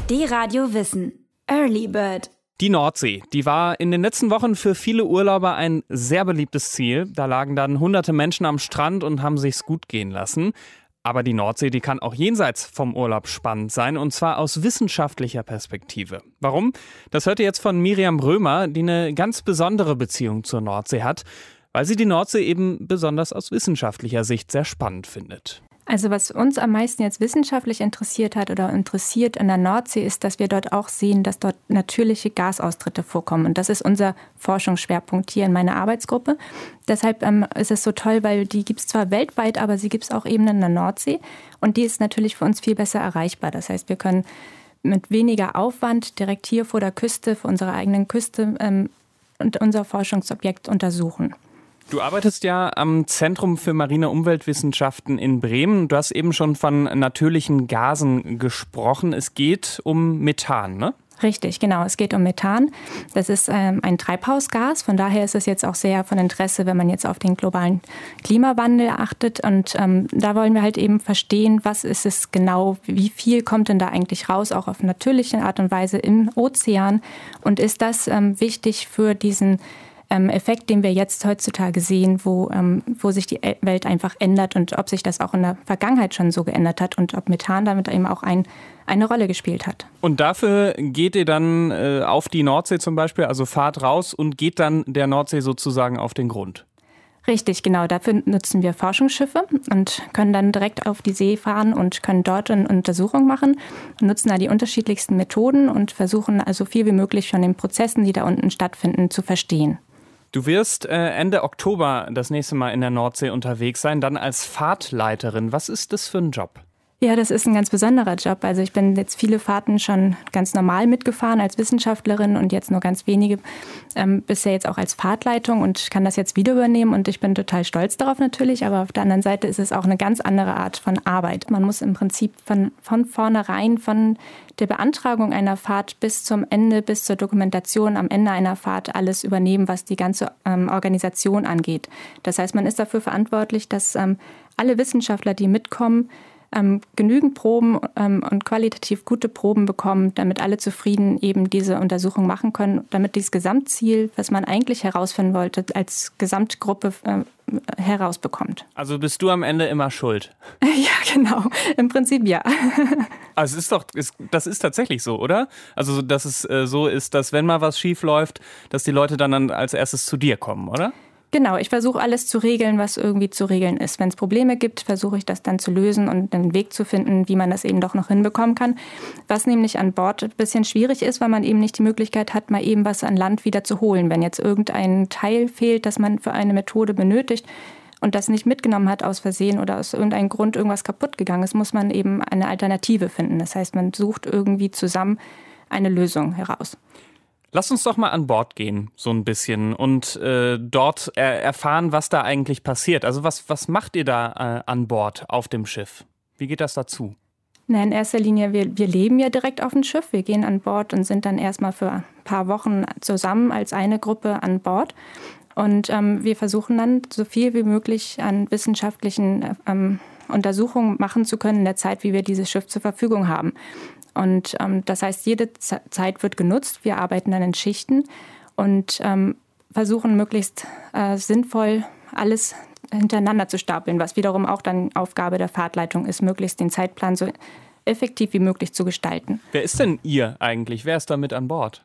D-Radio Wissen. Early Bird. Die Nordsee, die war in den letzten Wochen für viele Urlauber ein sehr beliebtes Ziel. Da lagen dann hunderte Menschen am Strand und haben sich's gut gehen lassen. Aber die Nordsee, die kann auch jenseits vom Urlaub spannend sein, und zwar aus wissenschaftlicher Perspektive. Warum? Das hört ihr jetzt von Miriam Römer, die eine ganz besondere Beziehung zur Nordsee hat, weil sie die Nordsee eben besonders aus wissenschaftlicher Sicht sehr spannend findet. Also was uns am meisten jetzt wissenschaftlich interessiert hat oder interessiert an der Nordsee ist, dass wir dort auch sehen, dass dort natürliche Gasaustritte vorkommen. Und das ist unser Forschungsschwerpunkt hier in meiner Arbeitsgruppe. Deshalb ist es so toll, weil die gibt es zwar weltweit, aber sie gibt es auch eben in der Nordsee. Und die ist natürlich für uns viel besser erreichbar. Das heißt, wir können mit weniger Aufwand direkt hier vor der Küste, vor unserer eigenen Küste, und unser Forschungsobjekt untersuchen. Du arbeitest ja am Zentrum für marine Umweltwissenschaften in Bremen. Du hast eben schon von natürlichen Gasen gesprochen. Es geht um Methan, ne? Richtig, genau. Es geht um Methan. Das ist ein Treibhausgas. Von daher ist es jetzt auch sehr von Interesse, wenn man jetzt auf den globalen Klimawandel achtet. Und da wollen wir halt eben verstehen, was ist es genau, wie viel kommt denn da eigentlich raus, auch auf natürliche Art und Weise im Ozean. Und ist das wichtig für diesen Effekt, den wir jetzt heutzutage sehen, wo sich die Welt einfach ändert und ob sich das auch in der Vergangenheit schon so geändert hat und ob Methan damit eben auch eine Rolle gespielt hat. Und dafür geht ihr dann auf die Nordsee zum Beispiel, also fahrt raus und geht dann der Nordsee sozusagen auf den Grund? Richtig, genau. Dafür nutzen wir Forschungsschiffe und können dann direkt auf die See fahren und können dort eine Untersuchung machen, nutzen da die unterschiedlichsten Methoden und versuchen also viel wie möglich von den Prozessen, die da unten stattfinden, zu verstehen. Du wirst Ende Oktober das nächste Mal in der Nordsee unterwegs sein, dann als Fahrtleiterin. Was ist das für ein Job? Ja, das ist ein ganz besonderer Job. Also ich bin jetzt viele Fahrten schon ganz normal mitgefahren als Wissenschaftlerin und jetzt nur ganz wenige bisher jetzt auch als Fahrtleitung und kann das jetzt wieder übernehmen und ich bin total stolz darauf natürlich, aber auf der anderen Seite ist es auch eine ganz andere Art von Arbeit. Man muss im Prinzip von vornherein, von der Beantragung einer Fahrt bis zum Ende, bis zur Dokumentation am Ende einer Fahrt alles übernehmen, was die ganze Organisation angeht. Das heißt, man ist dafür verantwortlich, dass alle Wissenschaftler, die mitkommen, genügend Proben und qualitativ gute Proben bekommen, damit alle zufrieden eben diese Untersuchung machen können, damit dieses Gesamtziel, was man eigentlich herausfinden wollte, als Gesamtgruppe herausbekommt. Also bist du am Ende immer schuld? Ja, genau. Im Prinzip ja. Also das ist tatsächlich so, oder? Also dass es so ist, dass wenn mal was schief läuft, dass die Leute dann als erstes zu dir kommen, oder? Genau, ich versuche alles zu regeln, was irgendwie zu regeln ist. Wenn es Probleme gibt, versuche ich das dann zu lösen und einen Weg zu finden, wie man das eben doch noch hinbekommen kann. Was nämlich an Bord ein bisschen schwierig ist, weil man eben nicht die Möglichkeit hat, mal eben was an Land wieder zu holen. Wenn jetzt irgendein Teil fehlt, das man für eine Methode benötigt und das nicht mitgenommen hat aus Versehen oder aus irgendeinem Grund irgendwas kaputt gegangen ist, muss man eben eine Alternative finden. Das heißt, man sucht irgendwie zusammen eine Lösung heraus. Lass uns doch mal an Bord gehen, so ein bisschen, und dort erfahren, was da eigentlich passiert. Also was macht ihr da an Bord auf dem Schiff? Wie geht das dazu? Na, in erster Linie, wir leben ja direkt auf dem Schiff. Wir gehen an Bord und sind dann erstmal für ein paar Wochen zusammen als eine Gruppe an Bord. Und wir versuchen dann so viel wie möglich an wissenschaftlichen Untersuchungen machen zu können in der Zeit, wie wir dieses Schiff zur Verfügung haben. Und das heißt, jede Zeit wird genutzt. Wir arbeiten dann in Schichten und versuchen möglichst sinnvoll alles hintereinander zu stapeln, was wiederum auch dann Aufgabe der Fahrtleitung ist, möglichst den Zeitplan so effektiv wie möglich zu gestalten. Wer ist denn ihr eigentlich? Wer ist da mit an Bord?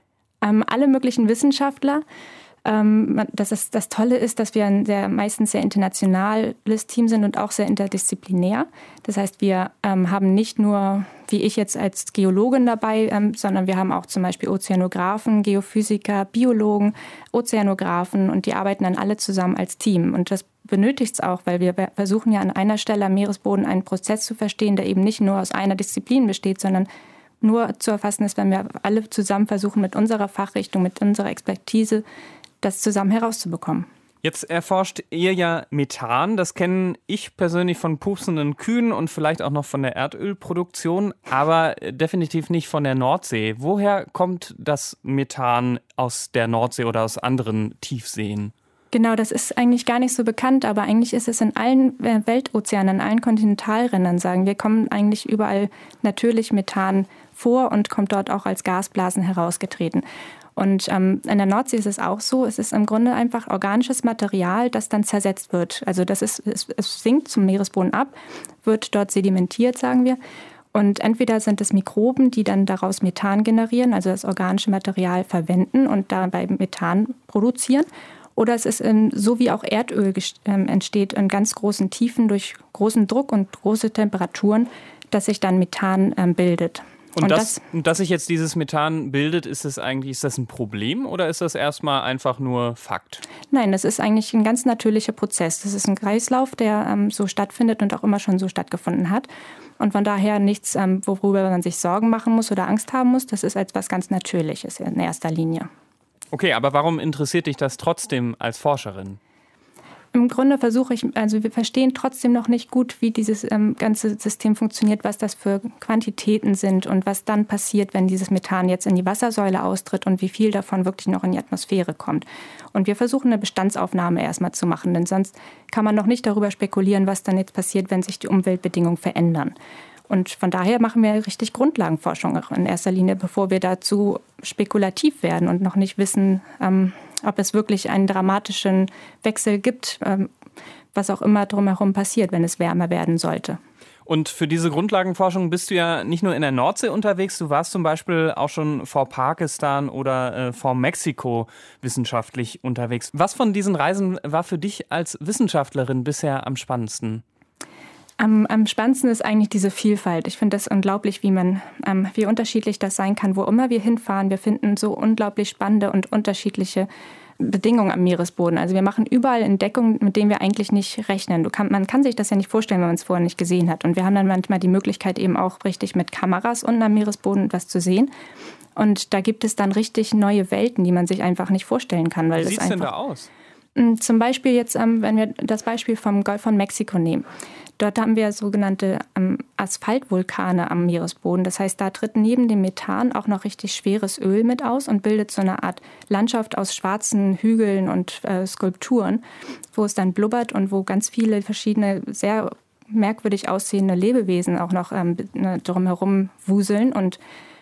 Alle möglichen Wissenschaftler. Das Tolle ist, dass wir ein meistens sehr internationales Team sind und auch sehr interdisziplinär. Das heißt, wir haben nicht nur, wie ich jetzt als Geologin dabei, sondern wir haben auch zum Beispiel Ozeanographen, Geophysiker, Biologen, Ozeanographen und die arbeiten dann alle zusammen als Team. Und das benötigt es auch, weil wir versuchen ja an einer Stelle am Meeresboden einen Prozess zu verstehen, der eben nicht nur aus einer Disziplin besteht, sondern nur zu erfassen ist, wenn wir alle zusammen versuchen, mit unserer Fachrichtung, mit unserer Expertise das zusammen herauszubekommen. Jetzt erforscht ihr ja Methan. Das kenne ich persönlich von pupsenden Kühen und vielleicht auch noch von der Erdölproduktion, aber definitiv nicht von der Nordsee. Woher kommt das Methan aus der Nordsee oder aus anderen Tiefseen? Genau, das ist eigentlich gar nicht so bekannt, aber eigentlich ist es in allen Weltozeanen, in allen Kontinentalrändern, sagen wir, kommen eigentlich überall natürlich Methan vor und kommt dort auch als Gasblasen herausgetreten. Und in der Nordsee ist es auch so, es ist im Grunde einfach organisches Material, das dann zersetzt wird. Also es sinkt zum Meeresboden ab, wird dort sedimentiert, sagen wir. Und entweder sind es Mikroben, die dann daraus Methan generieren, also das organische Material verwenden und dabei Methan produzieren. Oder es ist so wie auch Erdöl entsteht in ganz großen Tiefen durch großen Druck und große Temperaturen, dass sich dann Methan bildet. Und dass sich jetzt dieses Methan bildet, ist das ein Problem oder ist das erstmal einfach nur Fakt? Nein, das ist eigentlich ein ganz natürlicher Prozess. Das ist ein Kreislauf, der so stattfindet und auch immer schon so stattgefunden hat. Und von daher nichts, worüber man sich Sorgen machen muss oder Angst haben muss. Das ist etwas ganz Natürliches in erster Linie. Okay, aber warum interessiert dich das trotzdem als Forscherin? Im Grunde wir verstehen trotzdem noch nicht gut, wie dieses ganze System funktioniert, was das für Quantitäten sind und was dann passiert, wenn dieses Methan jetzt in die Wassersäule austritt und wie viel davon wirklich noch in die Atmosphäre kommt. Und wir versuchen eine Bestandsaufnahme erstmal zu machen, denn sonst kann man noch nicht darüber spekulieren, was dann jetzt passiert, wenn sich die Umweltbedingungen verändern. Und von daher machen wir richtig Grundlagenforschung in erster Linie, bevor wir dazu spekulativ werden und noch nicht wissen, ob es wirklich einen dramatischen Wechsel gibt, was auch immer drumherum passiert, wenn es wärmer werden sollte. Und für diese Grundlagenforschung bist du ja nicht nur in der Nordsee unterwegs, du warst zum Beispiel auch schon vor Pakistan oder vor Mexiko wissenschaftlich unterwegs. Was von diesen Reisen war für dich als Wissenschaftlerin bisher am spannendsten? Am spannendsten ist eigentlich diese Vielfalt. Ich finde das unglaublich, wie unterschiedlich das sein kann, wo immer wir hinfahren. Wir finden so unglaublich spannende und unterschiedliche Bedingungen am Meeresboden. Also wir machen überall Entdeckungen, mit denen wir eigentlich nicht rechnen. Man kann sich das ja nicht vorstellen, wenn man es vorher nicht gesehen hat. Und wir haben dann manchmal die Möglichkeit, eben auch richtig mit Kameras unten am Meeresboden etwas zu sehen. Und da gibt es dann richtig neue Welten, die man sich einfach nicht vorstellen kann. Wie sieht es denn da aus? Zum Beispiel jetzt, wenn wir das Beispiel vom Golf von Mexiko nehmen. Dort haben wir sogenannte Asphaltvulkane am Meeresboden. Das heißt, da tritt neben dem Methan auch noch richtig schweres Öl mit aus und bildet so eine Art Landschaft aus schwarzen Hügeln und Skulpturen, wo es dann blubbert und wo ganz viele verschiedene, sehr merkwürdig aussehende Lebewesen auch noch drumherum wuseln und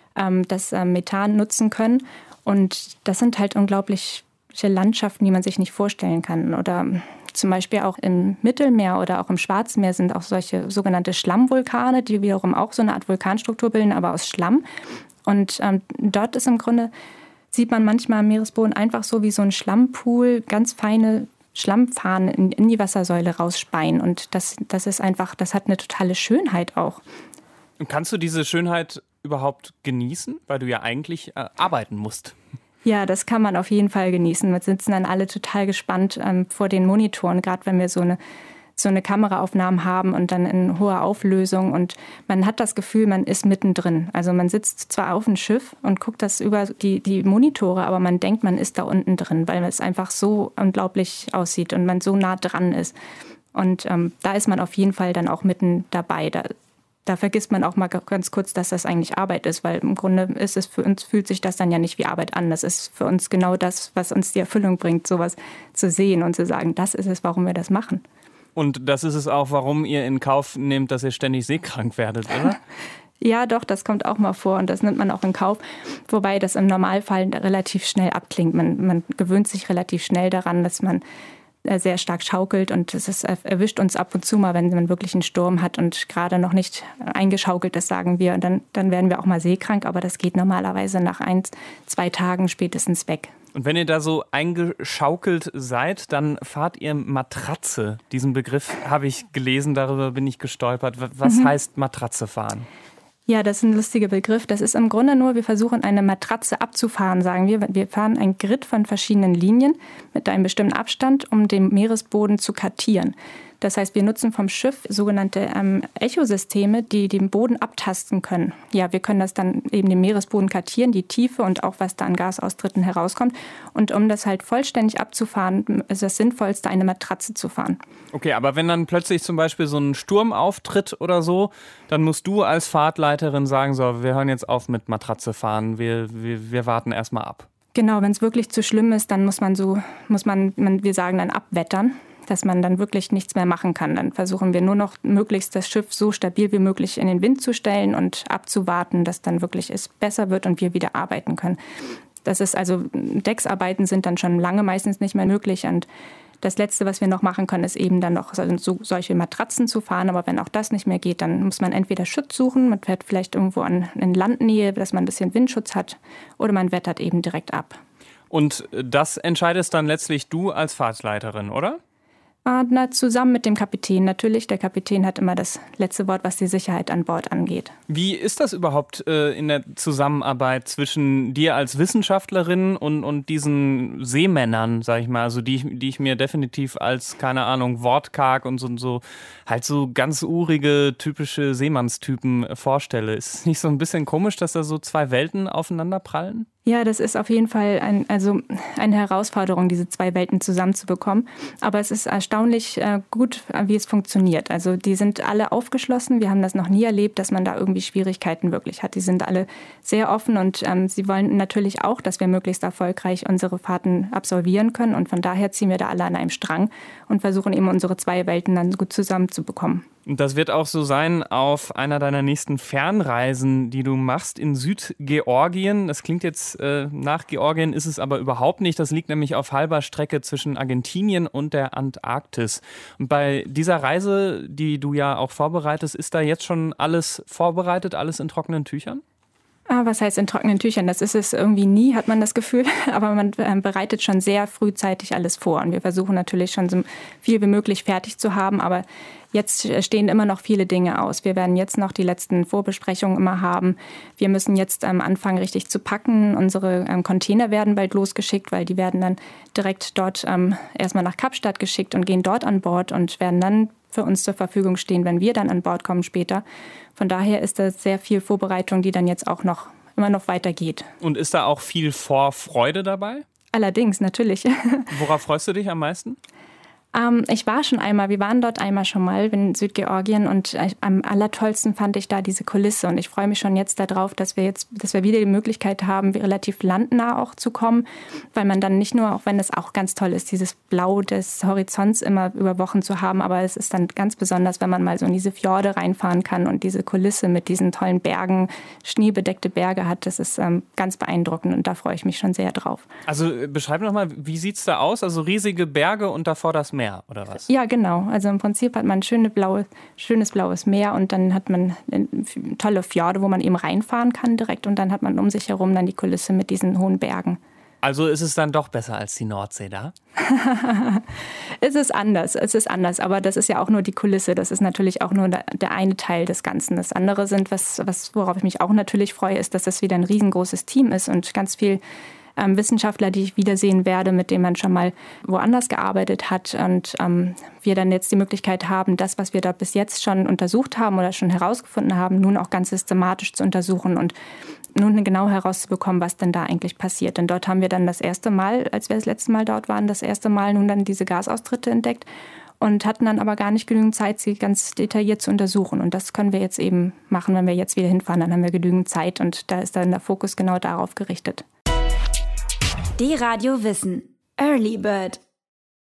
das Methan nutzen können. Und das sind halt unglaubliche Landschaften, die man sich nicht vorstellen kann. Oder zum Beispiel auch im Mittelmeer oder auch im Schwarzmeer sind auch solche sogenannte Schlammvulkane, die wiederum auch so eine Art Vulkanstruktur bilden, aber aus Schlamm. Und dort ist im Grunde, sieht man manchmal am Meeresboden einfach so wie so ein Schlammpool, ganz feine Schlammpfahnen in die Wassersäule rausspeien. Und das ist einfach, das hat eine totale Schönheit auch. Und kannst du diese Schönheit überhaupt genießen, weil du ja eigentlich arbeiten musst? Ja, das kann man auf jeden Fall genießen. Wir sitzen dann alle total gespannt vor den Monitoren, gerade wenn wir so eine Kameraaufnahmen haben und dann in hoher Auflösung. Und man hat das Gefühl, man ist mittendrin. Also man sitzt zwar auf dem Schiff und guckt das über die Monitore, aber man denkt, man ist da unten drin, weil es einfach so unglaublich aussieht und man so nah dran ist. Und da ist man auf jeden Fall dann auch mitten dabei. Da vergisst man auch mal ganz kurz, dass das eigentlich Arbeit ist, weil im Grunde ist es für uns, fühlt sich das dann ja nicht wie Arbeit an. Das ist für uns genau das, was uns die Erfüllung bringt, sowas zu sehen und zu sagen, das ist es, warum wir das machen. Und das ist es auch, warum ihr in Kauf nehmt, dass ihr ständig seekrank werdet, oder? Ja, doch, das kommt auch mal vor und das nimmt man auch in Kauf, wobei das im Normalfall relativ schnell abklingt. Man gewöhnt sich relativ schnell daran, dass man sehr stark schaukelt und erwischt uns ab und zu mal, wenn man wirklich einen Sturm hat und gerade noch nicht eingeschaukelt ist, sagen wir. Und dann werden wir auch mal seekrank, aber das geht normalerweise nach 1-2 Tagen spätestens weg. Und wenn ihr da so eingeschaukelt seid, dann fahrt ihr Matratze. Diesen Begriff habe ich gelesen, darüber bin ich gestolpert. Was heißt Matratze fahren? Ja, das ist ein lustiger Begriff. Das ist im Grunde nur, wir versuchen eine Matratze abzufahren, sagen wir. Wir fahren ein Grid von verschiedenen Linien mit einem bestimmten Abstand, um den Meeresboden zu kartieren. Das heißt, wir nutzen vom Schiff sogenannte Echosysteme, die den Boden abtasten können. Ja, wir können das dann eben den Meeresboden kartieren, die Tiefe und auch was da an Gasaustritten herauskommt. Und um das halt vollständig abzufahren, ist das Sinnvollste, eine Matratze zu fahren. Okay, aber wenn dann plötzlich zum Beispiel so ein Sturm auftritt oder so, dann musst du als Fahrtleiterin sagen, so, wir hören jetzt auf mit Matratze fahren, wir warten erstmal ab. Genau, wenn es wirklich zu schlimm ist, dann muss man, wir sagen dann abwettern, dass man dann wirklich nichts mehr machen kann. Dann versuchen wir nur noch möglichst das Schiff so stabil wie möglich in den Wind zu stellen und abzuwarten, dass dann wirklich es besser wird und wir wieder arbeiten können. Das ist also, Decksarbeiten sind dann schon lange meistens nicht mehr möglich und das Letzte, was wir noch machen können, ist eben dann noch solche Matratzen zu fahren. Aber wenn auch das nicht mehr geht, dann muss man entweder Schutz suchen, man fährt vielleicht irgendwo in Landnähe, dass man ein bisschen Windschutz hat, oder man wettert eben direkt ab. Und das entscheidest dann letztlich du als Fahrtleiterin, oder? Zusammen mit dem Kapitän natürlich. Der Kapitän hat immer das letzte Wort, was die Sicherheit an Bord angeht. Wie ist das überhaupt in der Zusammenarbeit zwischen dir als Wissenschaftlerin und diesen Seemännern, sag ich mal, also die ich mir definitiv als, keine Ahnung, wortkarg und so halt so ganz urige, typische Seemannstypen vorstelle? Ist es nicht so ein bisschen komisch, dass da so zwei Welten aufeinander prallen? Ja, das ist auf jeden Fall eine Herausforderung, diese zwei Welten zusammenzubekommen. Aber es ist erstaunlich gut, wie es funktioniert. Also die sind alle aufgeschlossen. Wir haben das noch nie erlebt, dass man da irgendwie Schwierigkeiten wirklich hat. Die sind alle sehr offen und sie wollen natürlich auch, dass wir möglichst erfolgreich unsere Fahrten absolvieren können. Und von daher ziehen wir da alle an einem Strang und versuchen eben unsere zwei Welten dann gut zusammenzubekommen. Und das wird auch so sein auf einer deiner nächsten Fernreisen, die du machst in Südgeorgien. Das klingt jetzt nach Georgien, ist es aber überhaupt nicht. Das liegt nämlich auf halber Strecke zwischen Argentinien und der Antarktis. Und bei dieser Reise, die du ja auch vorbereitest, ist da jetzt schon alles vorbereitet, alles in trockenen Tüchern? Was heißt in trockenen Tüchern? Das ist es irgendwie nie, hat man das Gefühl. Aber man bereitet schon sehr frühzeitig alles vor. Und wir versuchen natürlich schon so viel wie möglich fertig zu haben. Aber jetzt stehen immer noch viele Dinge aus. Wir werden jetzt noch die letzten Vorbesprechungen immer haben. Wir müssen jetzt anfangen, richtig zu packen. Unsere Container werden bald losgeschickt, weil die werden dann direkt dort erstmal nach Kapstadt geschickt und gehen dort an Bord und werden dann für uns zur Verfügung stehen, wenn wir dann an Bord kommen später. Von daher ist das sehr viel Vorbereitung, die dann jetzt auch immer noch weitergeht. Und ist da auch viel Vorfreude dabei? Allerdings, natürlich. Worauf freust du dich am meisten? Wir waren dort einmal schon mal in Südgeorgien und am allertollsten fand ich da diese Kulisse und ich freue mich schon jetzt darauf, dass wir wieder die Möglichkeit haben, relativ landnah auch zu kommen, weil man dann nicht nur, auch wenn es auch ganz toll ist, dieses Blau des Horizonts immer über Wochen zu haben, aber es ist dann ganz besonders, wenn man mal so in diese Fjorde reinfahren kann und diese Kulisse mit diesen tollen Bergen, schneebedeckte Berge hat, das ist ganz beeindruckend und da freue ich mich schon sehr drauf. Also beschreib nochmal, wie sieht es da aus? Also riesige Berge und davor das Meer. Oder was? Ja, genau. Also im Prinzip hat man schönes blaues Meer und dann hat man tolle Fjorde, wo man eben reinfahren kann direkt und dann hat man um sich herum dann die Kulisse mit diesen hohen Bergen. Also ist es dann doch besser als die Nordsee da? Es ist anders, aber das ist ja auch nur die Kulisse. Das ist natürlich auch nur der eine Teil des Ganzen. Das andere sind, worauf ich mich auch natürlich freue, ist, dass das wieder ein riesengroßes Team ist und ganz viel Wissenschaftler, die ich wiedersehen werde, mit denen man schon mal woanders gearbeitet hat und wir dann jetzt die Möglichkeit haben, das, was wir da bis jetzt schon untersucht haben oder schon herausgefunden haben, nun auch ganz systematisch zu untersuchen und nun genau herauszubekommen, was denn da eigentlich passiert. Denn dort haben wir dann das erste Mal, als wir das letzte Mal dort waren, nun dann diese Gasaustritte entdeckt und hatten dann aber gar nicht genügend Zeit, sie ganz detailliert zu untersuchen. Und das können wir jetzt eben machen, wenn wir jetzt wieder hinfahren, dann haben wir genügend Zeit und da ist dann der Fokus genau darauf gerichtet. Die Radio Wissen. Early Bird.